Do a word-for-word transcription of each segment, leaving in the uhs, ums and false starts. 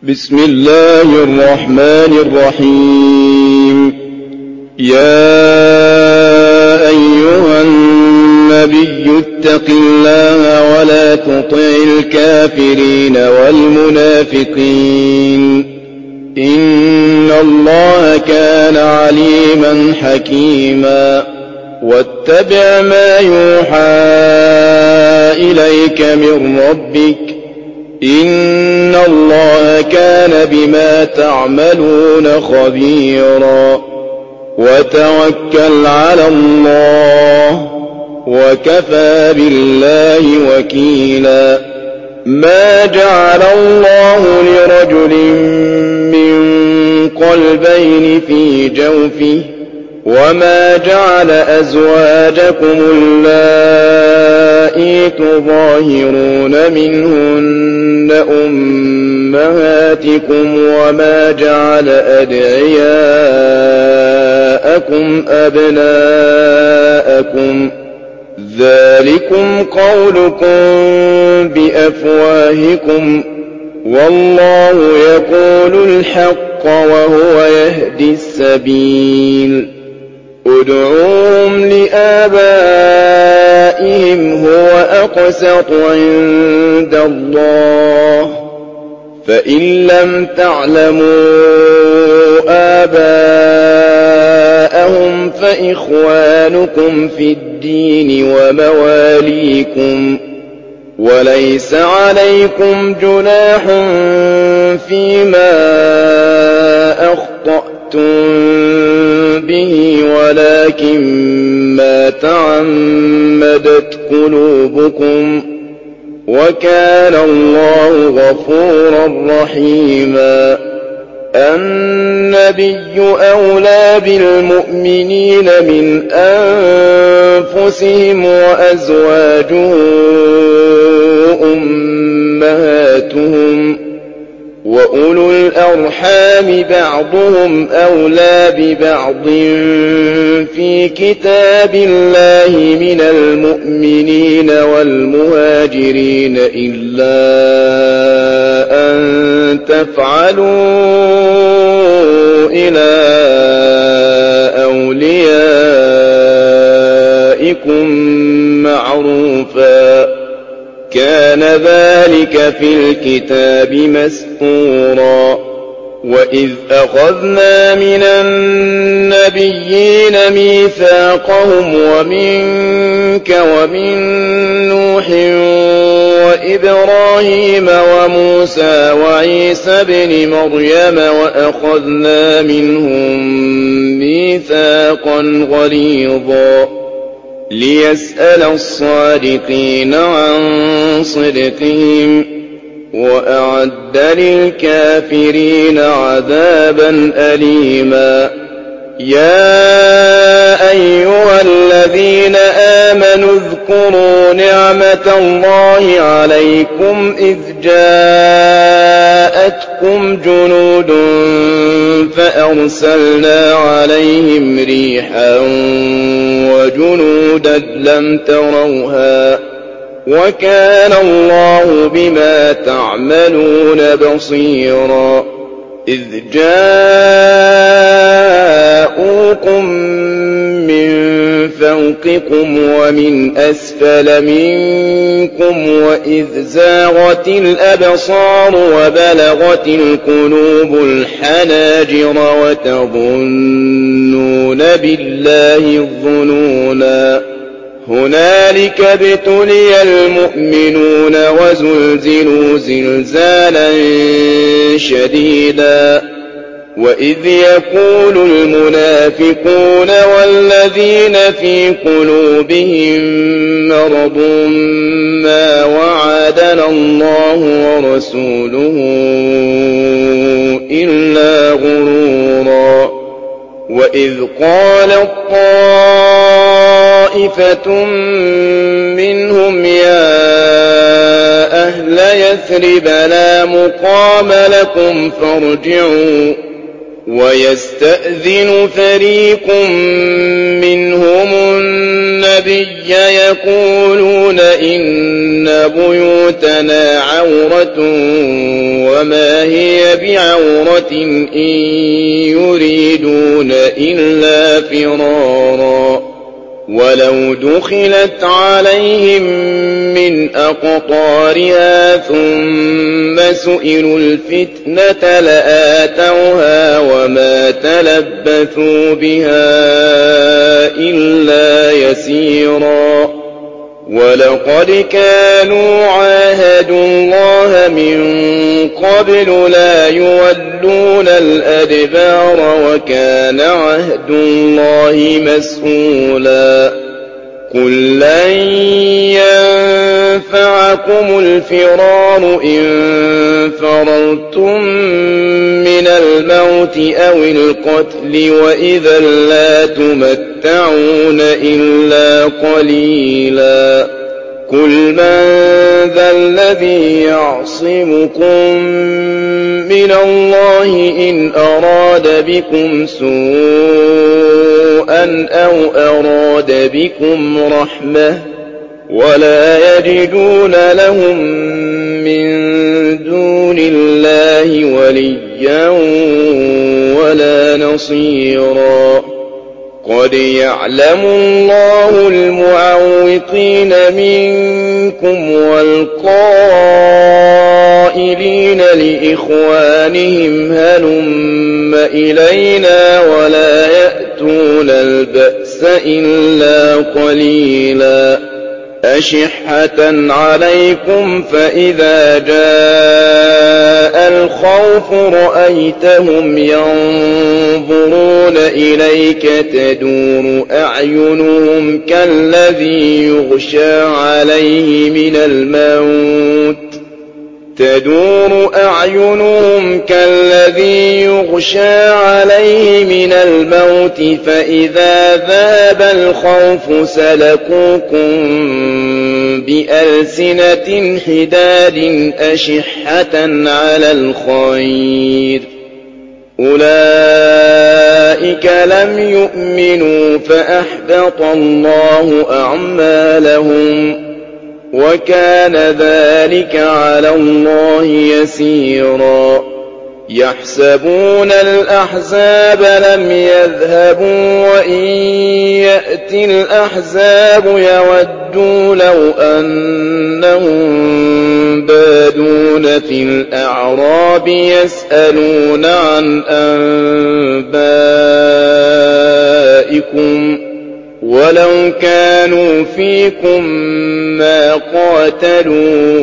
بسم الله الرحمن الرحيم. يا أيها النبي اتق الله ولا تطع الكافرين والمنافقين إن الله كان عليما حكيما. واتبع ما يوحى إليك من ربك إن الله كان بما تعملون خبيرا. وتوكل على الله وكفى بالله وكيلا. ما جعل الله لرجل من قلبين في جوفه وما جعل أزواجكم اللائي تظاهرون منهن أمهاتكم وما جعل أدعياءكم أبناءكم ذلكم قولكم بأفواهكم والله يقول الحق وهو يهدي السبيل. ادعوهم لآبائهم هو أقسط عند الله فإن لم تعلموا آباءهم فإخوانكم في الدين ومواليكم وليس عليكم جناح فيما أخطأتم به ولكن ما تعمدت قلوبكم وكان الله غفورا رحيما. النبي أولى بالمؤمنين من أنفسهم وأزواجه أمهاتهم وأولو الأرحام بعضهم أولى ببعض في كتاب الله من المؤمنين والمهاجرين إلا أن تفعلوا إلى أوليائكم معروفا كان ذلك في الكتاب مسطورا. وإذ أخذنا من النبيين ميثاقهم ومنك ومن نوح وإبراهيم وموسى وعيسى بن مريم وأخذنا منهم ميثاقا غليظا ليسأل الصادقين عن صدقهم وأعد للكافرين عذابا أليما. يا أيها الذين آمنوا اذكروا نعمة الله عليكم إذ جاءتكم جنود فأرسلنا عليهم ريحا وجنودا لم تروها وكان الله بما تعملون بصيرا. إذ جاءوكم من فوقكم ومن أسفل منكم وإذ زاغت الأبصار وبلغت القلوب الحناجر وتظنون بالله الظنونا. هنالك ابتلي المؤمنون وزلزلوا زلزالا شديدا. وإذ يقول المنافقون والذين في قلوبهم مرض ما وعدنا الله ورسوله إلا غرورا. وإذ قالت طائفة منهم يا أهل يثرب لا مقام لكم فارجعوا ويستأذن فريق منهم النبي النبي يقولون إن بيوتنا عورة وما هي بعورة إن يريدون إلا فرارا ولو دخلت عليهم من أقطارها ثم سئلوا الفتنة لآتوها وما تلبثوا بها إلا يسيرا ولقد كانوا عاهدوا الله من قبل لا يولون الأدبار وكان عهد الله مسؤولا قل لن ينفعكم الفرار إن فررتم من الموت أو القتل وإذا لا تمتعون إلا قليلا قل من ذا الذي يعصمكم من الله إن أراد بكم سوءا أو أراد بكم رحمة ولا يجدون لهم من دون الله وليا ولا نصيرا قد يعلم الله المعوقين منكم والقائلين لإخوانهم هلم إلينا ولا يأتون البأس إلا قليلا أشحة عليكم فإذا جاء الخوف رأيتهم ينظرون إليك تدور أعينهم كالذي يغشى عليه من الموت تدور أعينهم كالذي يغشى عليه من الموت فإذا ذهب الخوف سلكوكم بألسنة حداد أشحة على الخير أولئك لم يؤمنوا فأحبط الله أعمالهم وكان ذلك على الله يسيرا يحسبون الأحزاب لم يذهبوا وإن يأتي الأحزاب يودوا لو أنهم بادون في الأعراب يسألون عن أنبائكم ولو كانوا فيكم ما قاتلوا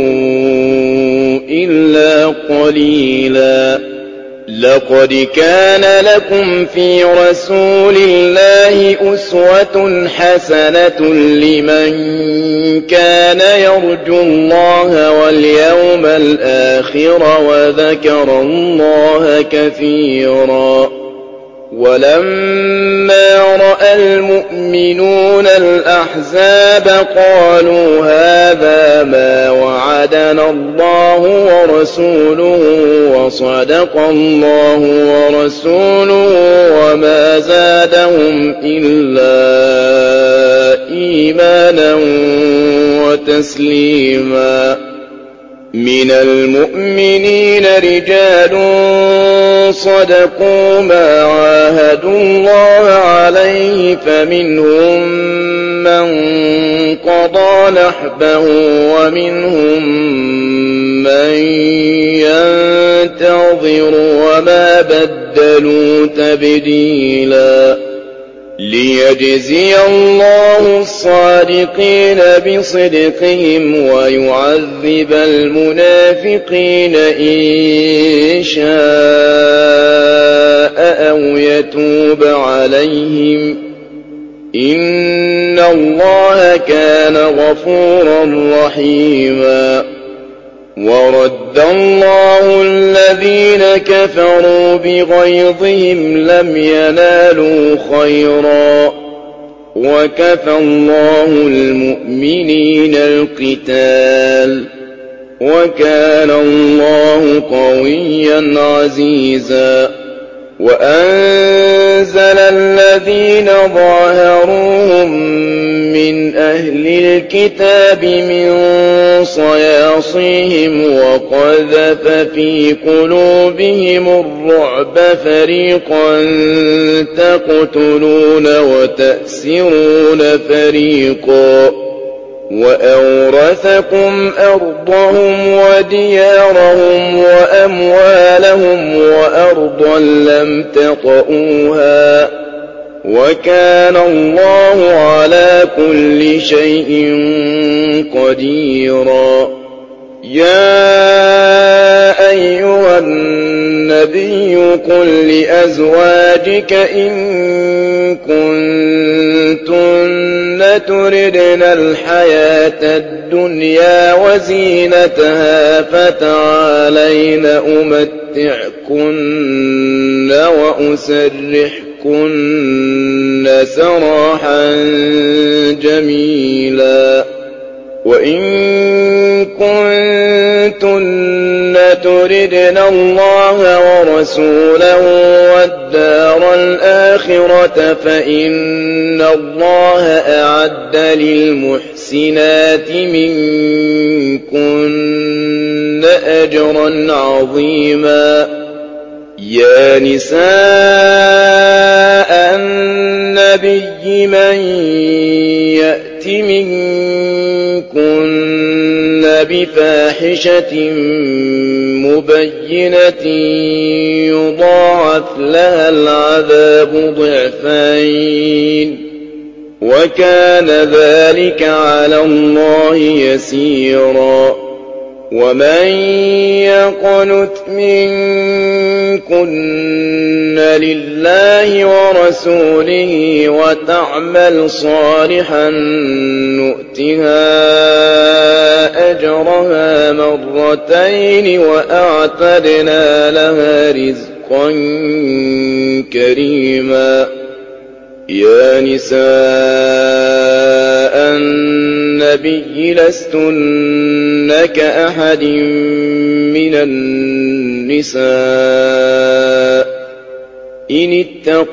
إلا قليلا لقد كان لكم في رسول الله أسوة حسنة لمن كان يرجو الله واليوم الآخر وذكر الله كثيرا ولما رأى المؤمنون الأحزاب قالوا هذا ما وعدنا الله ورسوله وصدق الله ورسوله وما زادهم إلا إيمانا وتسليما من المؤمنين رجال صدقوا ما عاهدوا الله عليه فمنهم من قضى نحبه ومنهم من ينتظر وما بدلوا تبديلا ليجزي الله الصادقين بصدقهم ويعذب المنافقين إن شاء أو يتوب عليهم إن الله كان غفورا رحيما ورد الله الذين كفروا بغيظهم لم ينالوا خيرا وكفى الله المؤمنين القتال وكان الله قويا عزيزا وأنزل الذين ظاهروهم من أهل الكتاب من صياصيهم وقذف في قلوبهم الرعب فريقا تقتلون وتأسرون فريقا وأورثكم أرضهم وديارهم وأموالهم وأرضا لم تطئوها وكان الله على كل شيء قديرا. يا أيها النبي قل لأزواجك إن كنتن تردن الحياة الدنيا وزينتها فتعالين أمتعكن وأسرحكن سراحا جميلا. وإن كنتن تردن الله ورسوله والدار الآخرة فإن الله أعد للمحسنات منكن أجرا عظيما. يا نساء النبي من يأت منكن بفاحشة مبينة يضاعف لها العذاب ضعفين وكان ذلك على الله يسيرا. ومن يقنت منكن لله ورسوله وتعمل صالحا نؤتها أجرها مرتين وأعتدنا لها رزقا كريما. يا نساء النبي لستن كأحد من النساء إن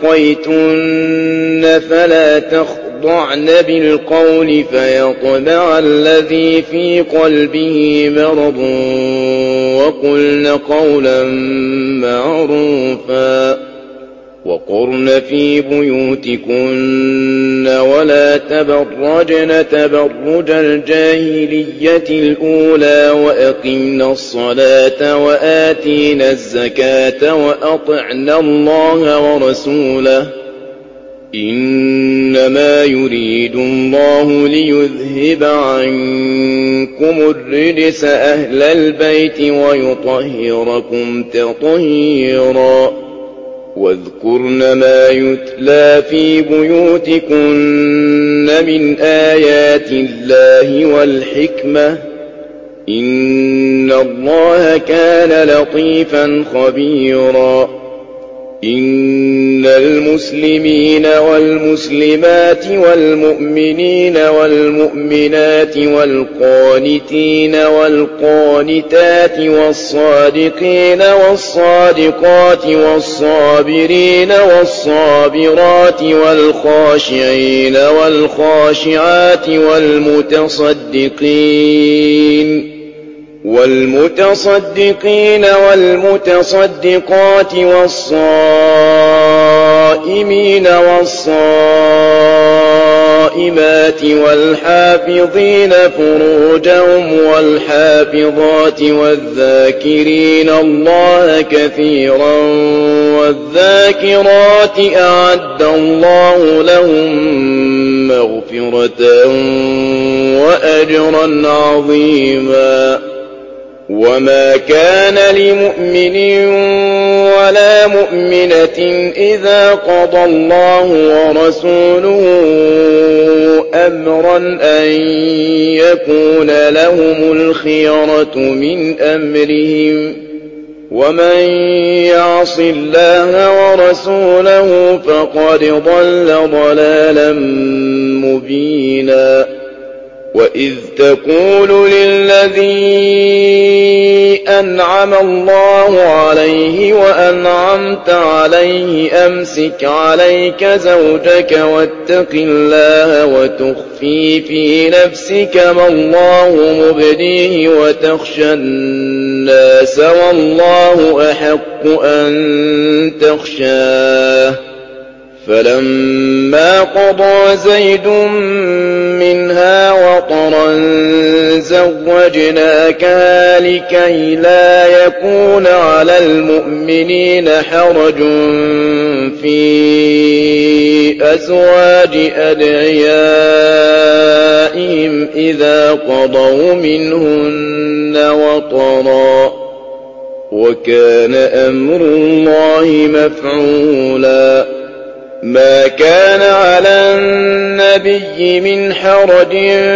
اتقيتن فلا تخضعن بالقول فيطمع الذي في قلبه مرض وقلن قولا معروفا. وقرن في بيوتكن ولا تبرجن تبرج الجاهلية الأولى وأقمن الصلاة وآتين الزكاة وأطعن الله ورسوله إنما يريد الله ليذهب عنكم الرجس أهل البيت ويطهركم تطهيرا. واذكرن ما يتلى في بيوتكن من آيات الله والحكمة إن الله كان لطيفا خبيرا. إن المسلمين والمسلمات والمؤمنين والمؤمنات والقانتين والقانتات والصادقين والصادقات والصابرين والصابرات والخاشعين والخاشعات والمتصدقين والمتصدقين والمتصدقات والصائمين والصائمات والحافظين فروجهم والحافظات والذاكرين الله كثيرا والذاكرات أعد الله لهم مغفرة وأجرا عظيما. وما كان لمؤمن ولا مؤمنة إذا قضى الله ورسوله أمرا أن يكون لهم الخيرة من أمرهم ومن يعص الله ورسوله فقد ضل ضلالا مبينا. وإذ تقول للذي أنعم الله عليه وأنعمت عليه أمسك عليك زوجك واتق الله وتخفي في نفسك ما الله مبديه وتخشى الناس والله أحق أن تخشاه فلما قضى زيد منها وطرا زوجناكها لكي لا يكون على المؤمنين حرج في أزواج أدعيائهم إذا قضوا منهن وطرا وكان أمر الله مفعولا ما كان على النبي من حرج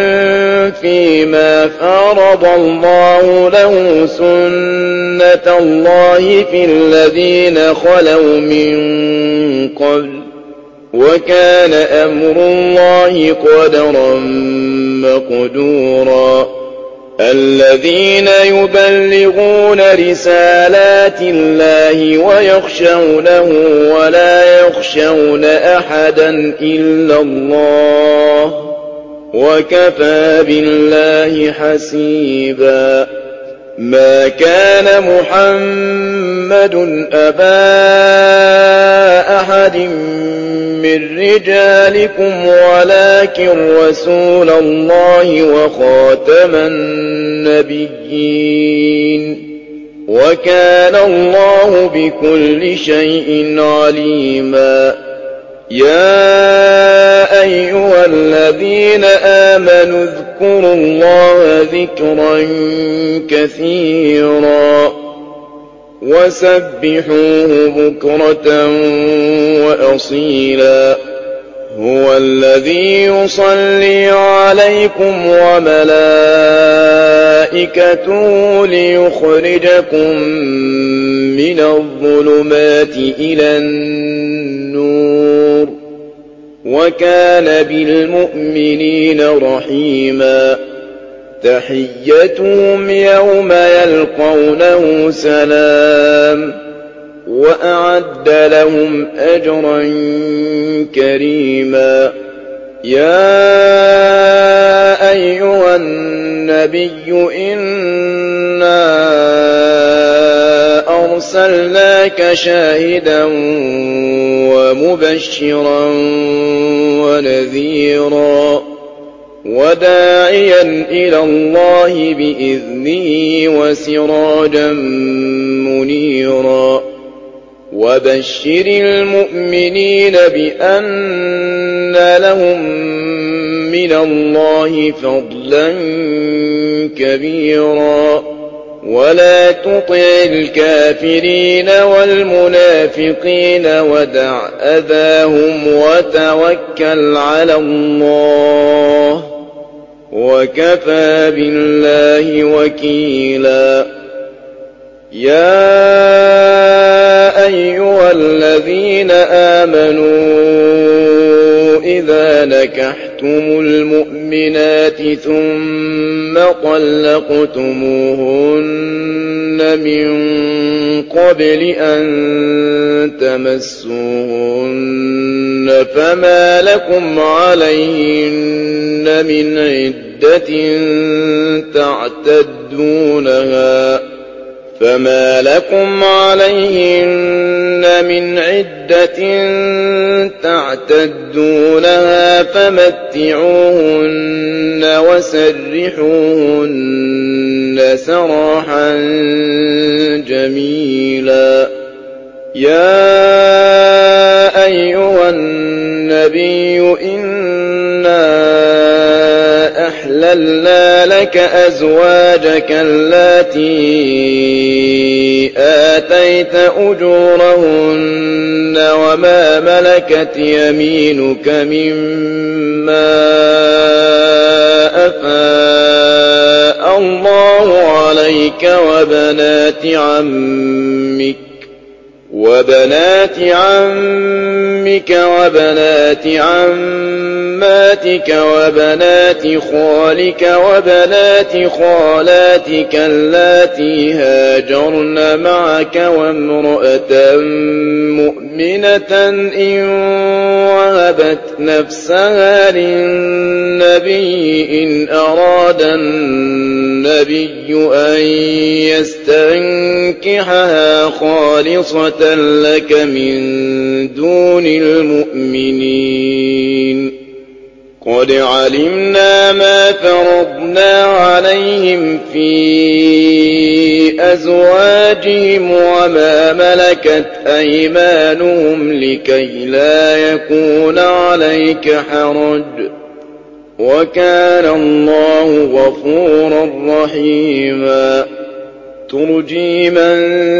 فيما فرض الله له سنة الله في الذين خلوا من قبل وكان أمر الله قدرا مقدورا الذين يبلغون رسالات الله ويخشونه ولا يخشون أحدا إلا الله وكفى بالله حسيبا ما كان محمد أبا أحد من رجالكم ولكن رسول الله وخاتم النبيين وكان الله بكل شيء عليما يا أيها الذين آمنوا اذكروا الله ذكرا كثيرا وسبحوه بكرة وأصيلا هو الذي يصلي عليكم وملائكته ليخرجكم من الظلمات إلى النور وكان بالمؤمنين رحيما تحيتهم يوم يلقونه سلام وأعد لهم أجرا كريما يا أيها النبي إنا أرسلناك شاهدا ومبشرا ونذيرا وداعيا إلى الله بإذنه وسراجا منيرا وبشر المؤمنين بأن لهم من الله فضلا كبيرا ولا تطع الكافرين والمنافقين ودع أذاهم وتوكل على الله وكفى بالله وكيلا يا أيها الذين آمنوا إذا نكحتم المؤمنات ثم طلقتموهن من قبل أن تمسوهن فما لكم عليهن من عدة تعتدونها فما لكم عليهن من عدة تعتدونها فمتعوهن وسرحوهن سراحا جميلا يا أيها النبي إنا أحللنا لك أزواجك التي آتيت أجورهن وما ملكت يمينك مما أفاء الله عليك وبنات عمك وبنات عمك أمك وبنات عماتك وبنات خالك وبنات خالاتك اللاتي هاجرن معك وامرأة مؤمنة إن وهبت نفسها للنبي إن أراد النبي أن يستنكحها خالصة لك من دون المؤمنين قد علمنا ما فرضنا عليهم في أزواجهم وما ملكت أيمانهم لكي لا يكون عليك حرج وكان الله غفورا رحيما ترجي من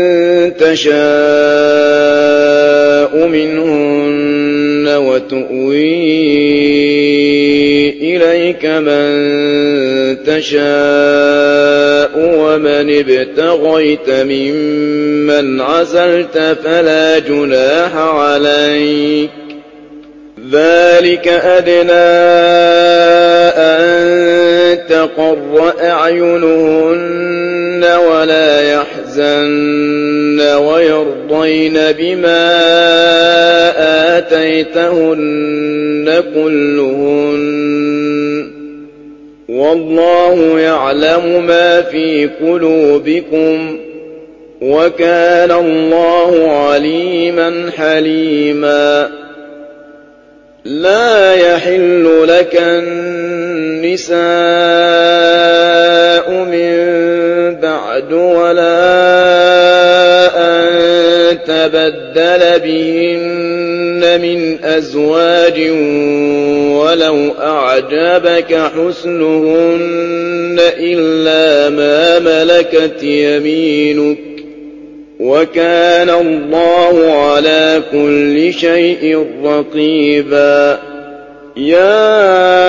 تشاء منهن وتؤوي إليك من تشاء ومن ابتغيت ممن عزلت فلا جناح عليك ذلك أدنى أن تقر أعينهن ولا يحزن ويرضين بما آتيتهن كلهن والله يعلم ما في قلوبكم وكان الله عليما حليما لا يحل لك النساء من بعد ولا أن تبدل بهن من أزواج ولو أعجبك حسنهن إلا ما ملكت يمينك وكان الله على كل شيء رقيبا يا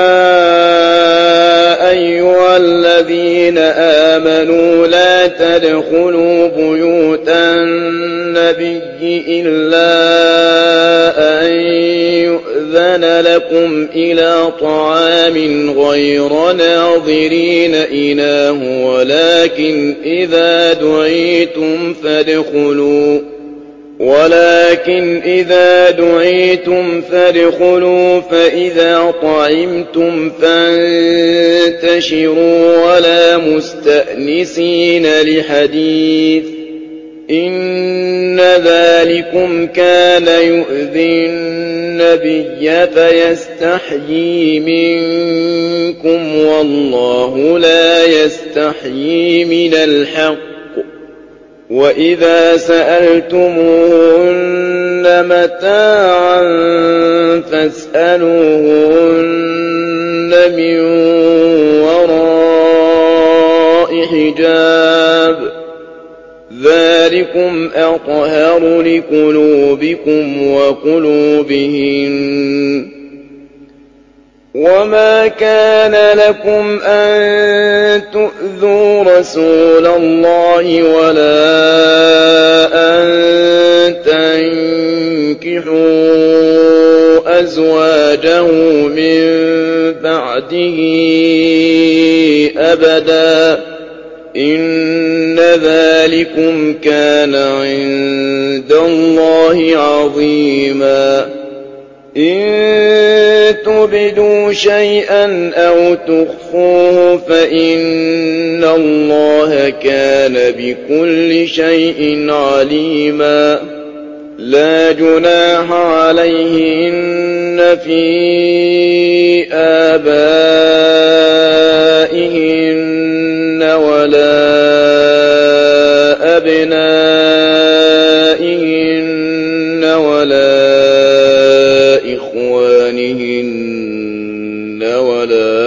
أيها الذين آمنوا لا تدخلوا بيوت النبي إلا أن يؤذن لكم إلى طعام غير ناظرين إناه ولكن إذا دعيتم فادخلوا ولكن إذا دعيتم فادخلوا فإذا طعمتم فانتشروا ولا مستأنسين لحديث إن ذلكم كان يؤذي النبي فيستحيي منكم والله لا يستحيي من الحق وإذا سألتموهن متاعا فاسألوهن من وراء حجاب ذلكم أطهر لقلوبكم وقلوبهن وما كان لكم أن تؤذوا رسول الله ولا أن تنكحوا أزواجه من بعده أبدا إن ذلكم كان عند الله عظيما إن تبدوا شيئا أو تخفوه فإن الله كان بكل شيء عليما لا جناح عليهن في آبائهن ولا أبنائهن ولا إخوانهن ولا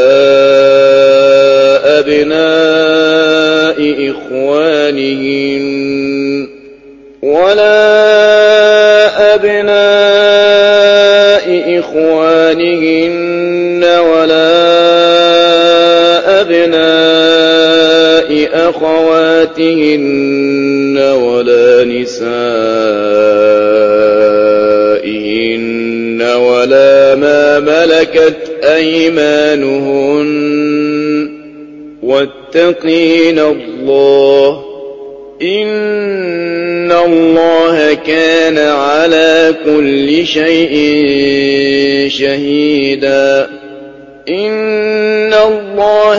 أبناء إخوانهن ولا أبناء إخوانهن ولا أبناء أخواتهن ولا نسائهن ولا ما ملكت أيمانهن واتقين الله إن الله كان على كل شيء شهيدا إن الله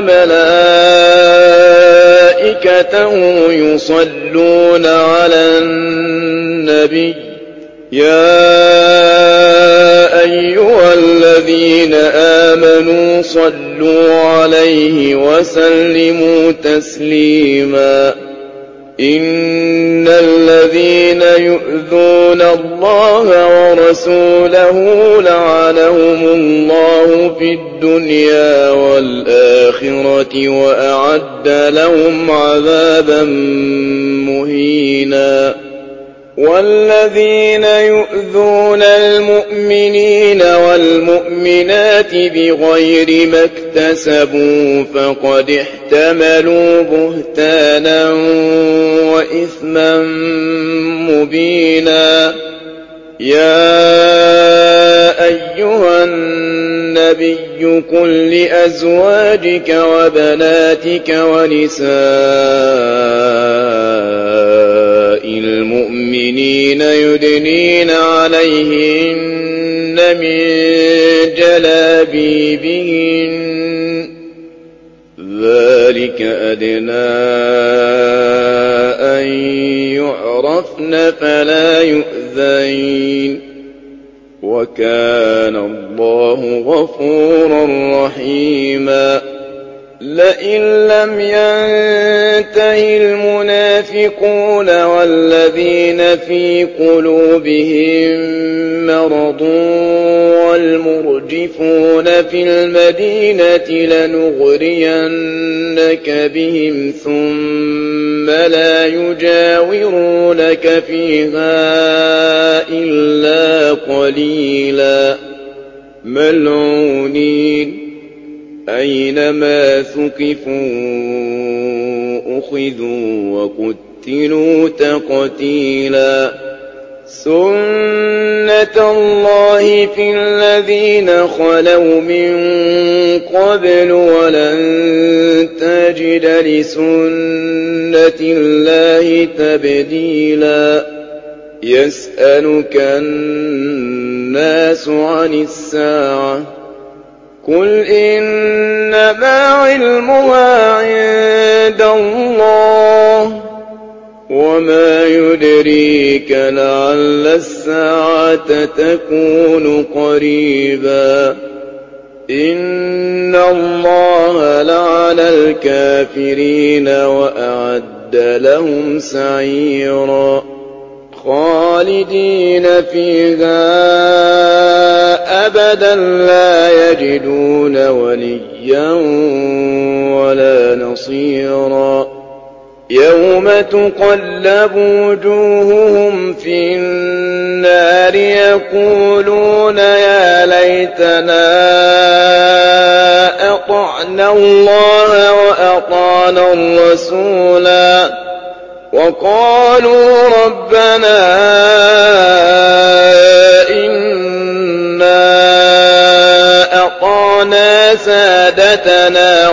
وملائكته يصلون على النبي يا أيها الذين آمنوا صلوا عليه وسلموا تسليما إن الذين يؤذون الله ورسوله لعنهم الله في الدنيا والآخرة وأعد لهم عذابا مهينا والذين يؤذون المؤمنين والمؤمنات بغير ما اكتسبوا فقد احتملوا بهتانا وإثما مبينا يا أيها النبي قل لأزواجك وبناتك ونساء المؤمنين يدنين عليهن من جلابيبهن ذلك أدنى أن يعرفن فلا يؤذين وكان الله غفورا رحيما لئن لم ينته المنافقون والذين في قلوبهم مرض والمرجفون في المدينة لنغرينك بهم ثم لا يجاورونك فيها إلا قليلا ملعونين أينما ثقفوا أخذوا وقتلوا تقتيلا سنة الله في الذين خلوا من قبل ولن تجد لسنة الله تبديلا يسألك الناس عن الساعة قل إنما علمها عند الله وما يدريك لعل الساعة تكون قريبا إن الله لعن الكافرين وأعد لهم سعيرا خالدين فيها أبدا لا يجدون وليا ولا نصيرا يوم تقلب وجوههم في النار يقولون يا ليتنا أطعنا الله وأطعنا الرسولا وقالوا ربنا إنا أطعنا سادتنا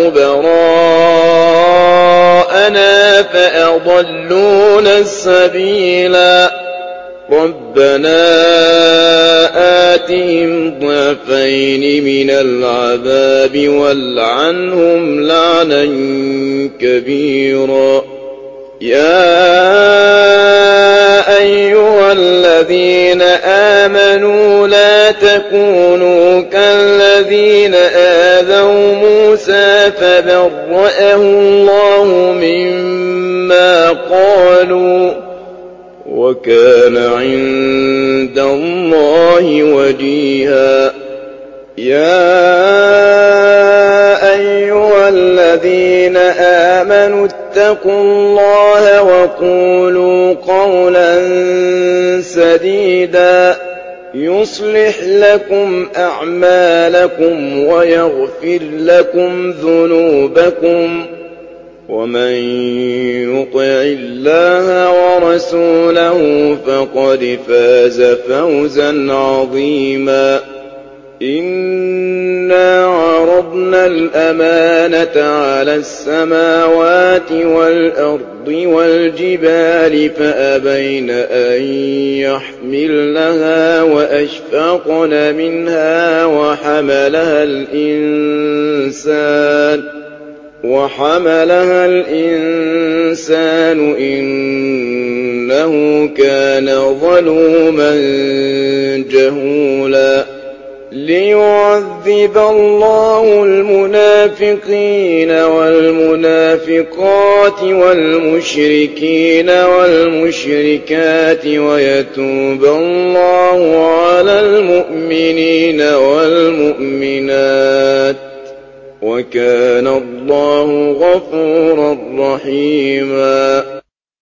وكبراءنا فأضلونا السبيلا ربنا آتهم ضعفين من العذاب والعنهم لعنا كبيرا يا أيها الذين آمنوا لا تكونوا كالذين آذوا موسى فبرأه الله مما قالوا وكان عند الله وجيها يا أيها الذين آمنوا اتقوا الله وقولوا قولا سديدا يصلح لكم أعمالكم ويغفر لكم ذنوبكم ومن يطع الله ورسوله فقد فاز فوزا عظيما إنا عرضنا الأمانة على السماوات والأرض والجبال فأبين أن يحملنها وأشفقن منها وحملها الإنسان وحملها الإنسان إنه كان ظلوما جهولا ليعذب الله المنافقين والمنافقات والمشركين والمشركات ويتوب الله على المؤمنين والمؤمنات وكان الله غفورا رحيما